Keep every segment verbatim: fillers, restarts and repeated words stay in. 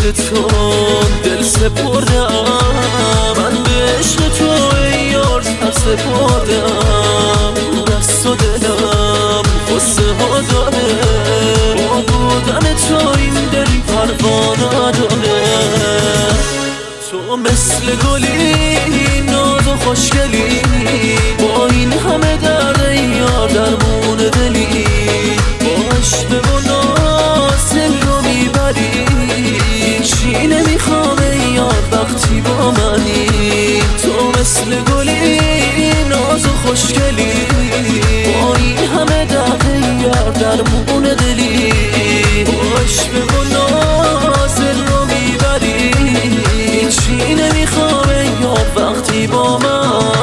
به تو دل سپردم، من به عشق تو ای یار سر سپردم. دور از تو دلم قصه ها داره، با بودن تو این دلی پروا نداره. تو مثل گلی ناز و خوشگلی، با این همه درد ای یار درمون دلی. با عشق و ناز دل رو میبری، چی نمیخوام ای یار وقتی با منی. تو مثل گلی ناز و خوشگلی، با این همه درد ای یار درمون دلی. با عشق و ناز دل رو میبری، چی نمیخوام ای یار وقتی با منی.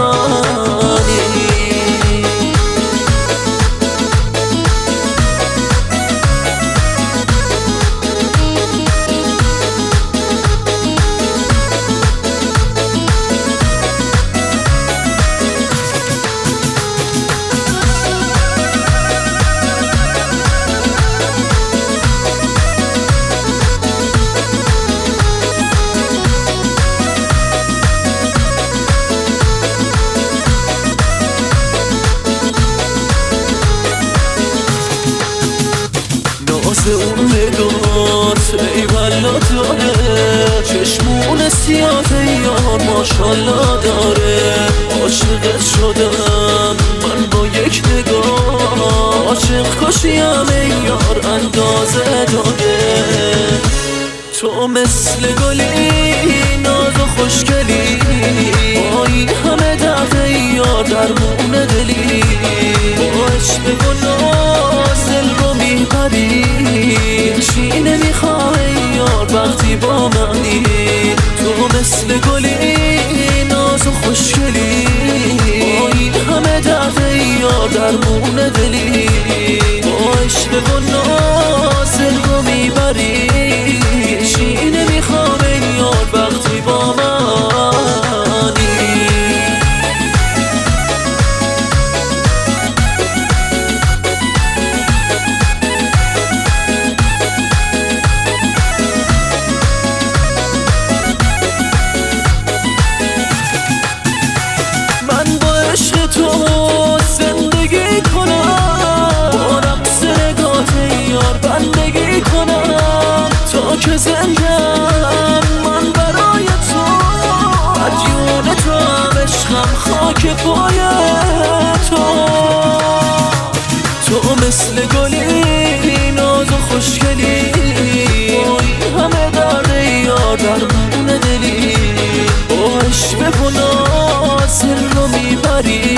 اون نگات ای والا داره، چشمون سیاه یار ماشالله داره. عاشقت شدم من با یک نگاه، عاشق کشیم ای یار اندازه داره. تو مثل گلی ناز و خوشگلی، با این همه درد ای یار درمون دلی. با عشق و ناز دل رو میبری، چی نمیخوای یار وقتی با منی. تو مثل گلی ناز و خوشگلی، با این همه درد ای یار درمون دلی. با عشق و ناز دل رو میبری، چی نمیخوای یار وقتی با منی. تو زندگی کنم، با رقص نگات یار بندگی کنم. تا که زندم من برای تو، مدیون تو هم عشقم خاک پای تو. تو مثل گلی ناز و خوشگلی، با این همه درد یار درمون دلی. با عشق و ناز دل رو میبری،